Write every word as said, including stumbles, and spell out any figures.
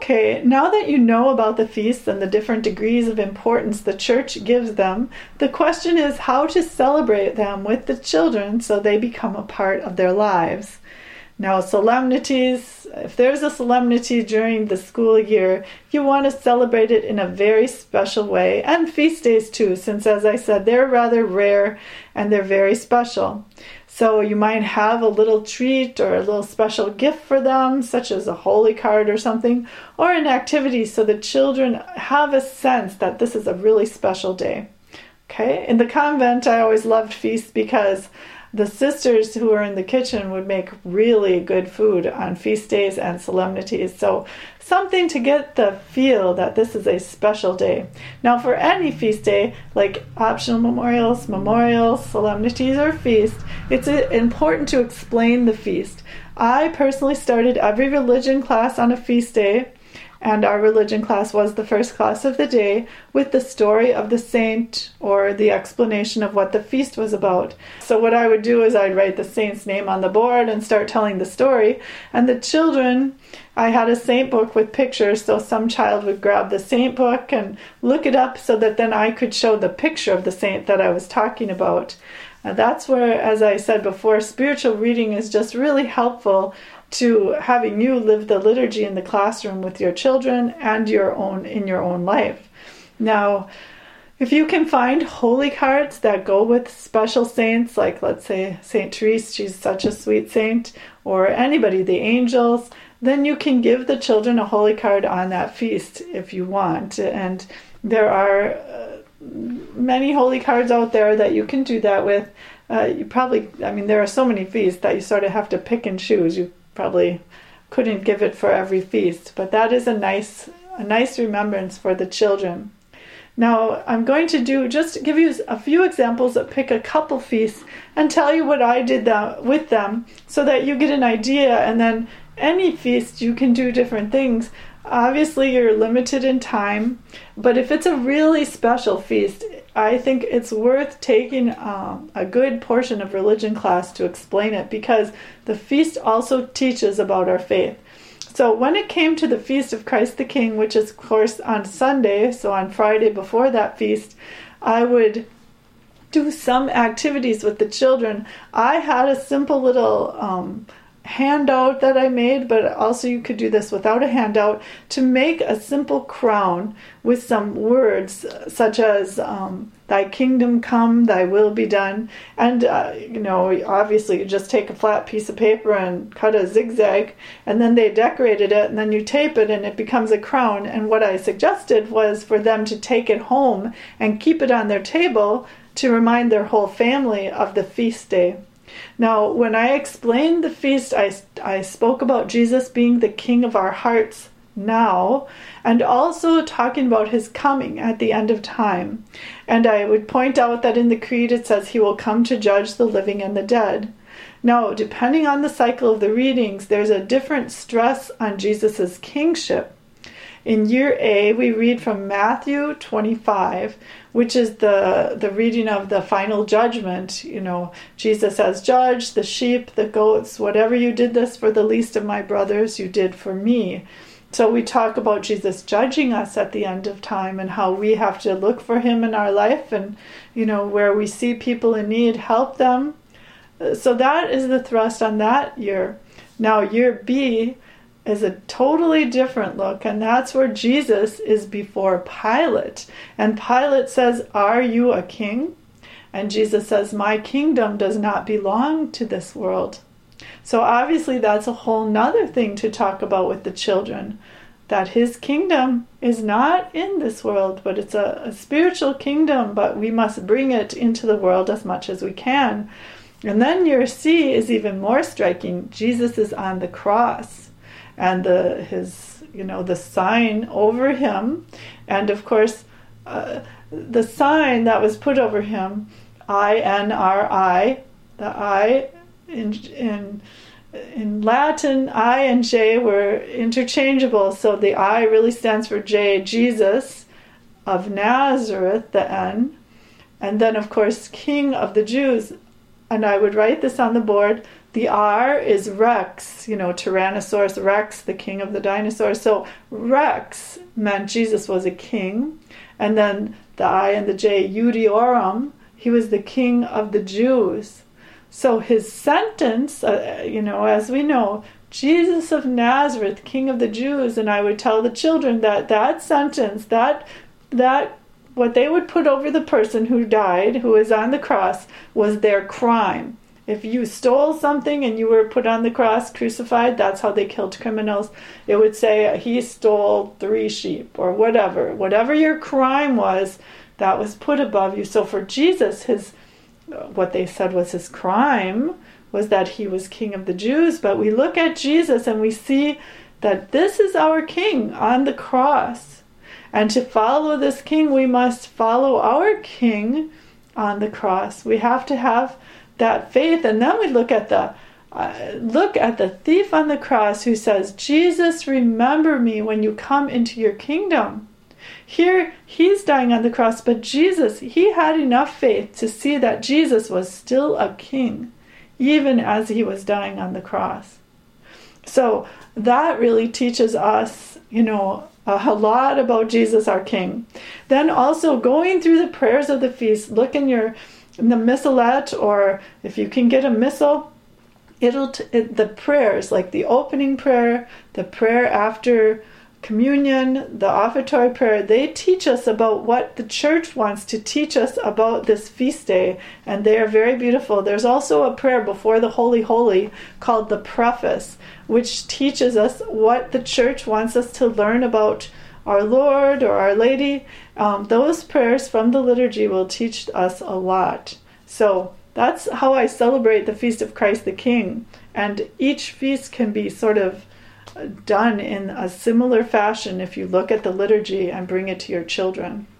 Okay, now that you know about the feasts and the different degrees of importance the church gives them, the question is how to celebrate them with the children so they become a part of their lives. Now, solemnities, if there's a solemnity during the school year, you want to celebrate it in a very special way, and feast days too, since, as I said, they're rather rare and they're very special. So you might have a little treat or a little special gift for them, such as a holy card or something, or an activity so the children have a sense that this is a really special day. Okay, in the convent, I always loved feasts because the sisters who were in the kitchen would make really good food on feast days and solemnities. So something to get the feel that this is a special day. Now for any feast day, like optional memorials, memorials, solemnities, or feast, it's important to explain the feast. I personally started every religion class on a feast day, and our religion class was the first class of the day, with the story of the saint or the explanation of what the feast was about. So what I would do is I'd write the saint's name on the board and start telling the story. And the children, I had a saint book with pictures, so some child would grab the saint book and look it up so that then I could show the picture of the saint that I was talking about. Uh, that's where, as I said before, spiritual reading is just really helpful to having you live the liturgy in the classroom with your children and your own in your own life. Now, if you can find holy cards that go with special saints, like let's say Saint Therese, she's such a sweet saint, or anybody, the angels, then you can give the children a holy card on that feast if you want. And there are uh, many holy cards out there that you can do that with. Uh, you probably, I mean, there are so many feasts that you sort of have to pick and choose. You probably couldn't give it for every feast, but that is a nice a nice remembrance for the children. Now I'm going to do just give you a few examples that pick a couple feasts and tell you what I did that with them so that you get an idea, and then any feast you can do different things. Obviously you're limited in time, but if it's a really special feast, I think it's worth taking um, a good portion of religion class to explain it, because the feast also teaches about our faith. So when it came to the Feast of Christ the King, which is of course on Sunday, so on Friday before that feast, I would do some activities with the children. I had a simple little um, handout that I made, but also you could do this without a handout, to make a simple crown with some words such as um, thy kingdom come, thy will be done. And uh, you know, obviously you just take a flat piece of paper and cut a zigzag, and then they decorated it, and then you tape it and it becomes a crown. And what I suggested was for them to take it home and keep it on their table to remind their whole family of the feast day. Now, when I explained the feast, I, I spoke about Jesus being the King of our hearts now, and also talking about his coming at the end of time. And I would point out that in the Creed it says he will come to judge the living and the dead. Now, depending on the cycle of the readings, there's a different stress on Jesus' kingship. In year A, we read from Matthew twenty-five, which is the, the reading of the final judgment. You know, Jesus as judge, the sheep, the goats, whatever you did this for the least of my brothers, you did for me. So we talk about Jesus judging us at the end of time and how we have to look for him in our life, and, you know, where we see people in need, help them. So that is the thrust on that year. Now, year B is a totally different look, and that's where Jesus is before Pilate. And Pilate says, "Are you a king?" And Jesus says, "My kingdom does not belong to this world." So obviously that's a whole nother thing to talk about with the children, that his kingdom is not in this world, but it's a, a spiritual kingdom, but we must bring it into the world as much as we can. And then year C is even more striking. Jesus is on the cross, and the his you know the sign over him, and of course uh, the sign that was put over him, I N R I, the I in in in Latin, I and J were interchangeable, so the I really stands for J, Jesus of Nazareth, the N, and then of course King of the Jews. And I would write this on the board, The R is Rex, you know, Tyrannosaurus Rex, the king of the dinosaurs. So Rex meant Jesus was a king. And then the I and the J, Judiorum, he was the king of the Jews. So his sentence, uh, you know, as we know, Jesus of Nazareth, King of the Jews, and I would tell the children that that sentence, that that what they would put over the person who died, who was on the cross, was their crime. If you stole something and you were put on the cross, crucified, that's how they killed criminals. It would say he stole three sheep or whatever. Whatever your crime was, that was put above you. So for Jesus, his what they said was his crime was that he was King of the Jews. But we look at Jesus and we see that this is our King on the cross. And to follow this King, we must follow our King on the cross. We have to have that faith. And then we look at the uh, look at the thief on the cross who says, Jesus, remember me when you come into your kingdom. Here, he's dying on the cross, but Jesus, he had enough faith to see that Jesus was still a king, even as he was dying on the cross. So that really teaches us, you know, a lot about Jesus, our King. Then also going through the prayers of the feast, look in your in the missalette, or if you can get a missal, it'll t- it, the prayers, like the opening prayer, the prayer after communion, the offertory prayer, they teach us about what the church wants to teach us about this feast day, and they are very beautiful. There's also a prayer before the Holy Holy called the preface, which teaches us what the church wants us to learn about our Lord or Our Lady. Um, those prayers from the liturgy will teach us a lot. So that's how I celebrate the Feast of Christ the King, and each feast can be sort of done in a similar fashion if you look at the liturgy and bring it to your children.